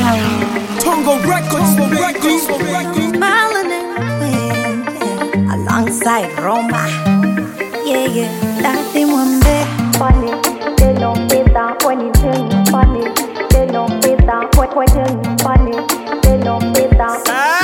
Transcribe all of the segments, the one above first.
Tongo Records, Marlon and Queen, yeah. Alongside Roma. Yeah, yeah. Daddy Mwambe. Funny, they don't fit that when you tell me funny. They don't fit that when you tell me funny. They don't fit that.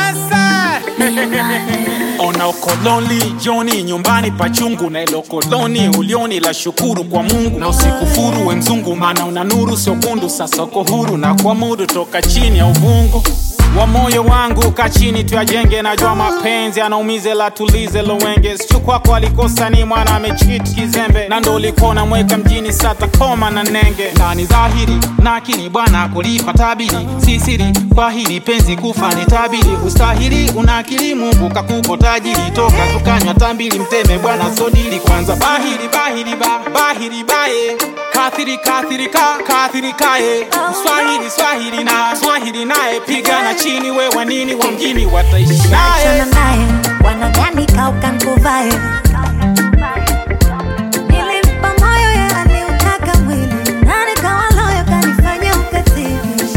Ona ukoloni Joni nyumbani pachungu na ilo koloni ulioni la shukuru kwa Mungu na usikufuru we mzungu mana una nuru sio kundu sasa uko huru na kwa mudu toka chini ya uvungu wa moyo wangu kachini tuyajenge na jua mapenzi anaumize la tulize lo wenge sichu kwako alikosa ni mwana amecheat kizembe na ndo ulikona mweka mjini sata koma na nenge na ni dhahiri na kini bwana kulipa tabiri sisiri kwa hili penzi kufa ni tabiri ustahili unakili Mungu kakupo tajiri toka tukanywa tambili mteme bwana sodili kwanza bahiri bae kathiri kae swahili nae pigana chini wewa nini wa mjini wataishi nae Chana nae, wanagani kauka nkuvae. Nilimpa moyo ya aliutaka mwili. Nani kawa loyo kanifanya ukatili.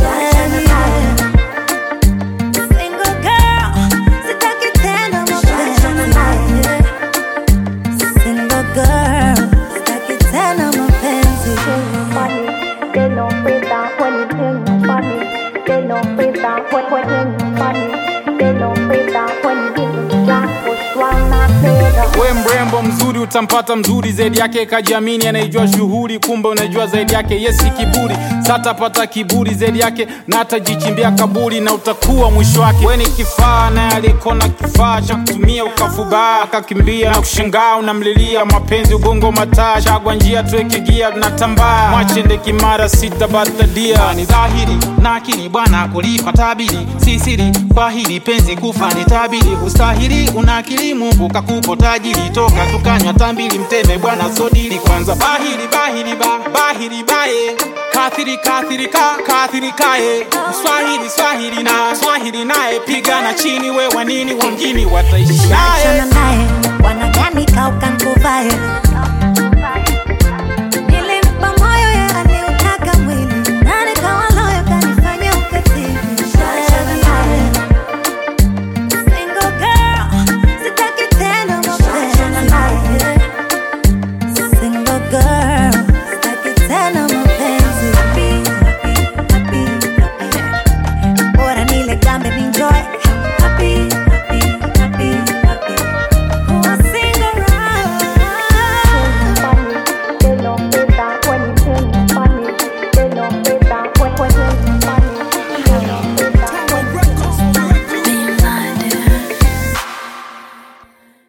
Single girl, sitaki tena mapenzi. Single girl, sitaki tena mapenzi. Funny, they don't fit that when you tell me funny. They don't fit that when you tell me funny. They don't fit that when you give me jack push one not better. we mrembo mzuri utampata mzuri zaidi yake kajiamini anaijua shughuli kumbe unajua zaidi yake yesi kiburi sata pata kiburi zaidi yake na atajichimbia kaburi na utakuwa mwisho wake we ni kifaa na alikona kifaa cha kutumia ukafubaa akakimbia na kushangaa unamlilia mapenzi ugongo mataa chagwa njia tuweke gia tunatambaa mwachende kimara sita batadia ni dhahiri na kini bwana kulipa tabiri sisiri kwa hili penzi kufa ni tabiri ustahili unakili Mungu kakupo tajiri toka tukanywa tambili mteme bwana sodili kwanza bahiri bae kathiri kae swahili nae pigana chini wewa nini wa mjini wataishi nae Chana nae, wanagani kauka nkuvae.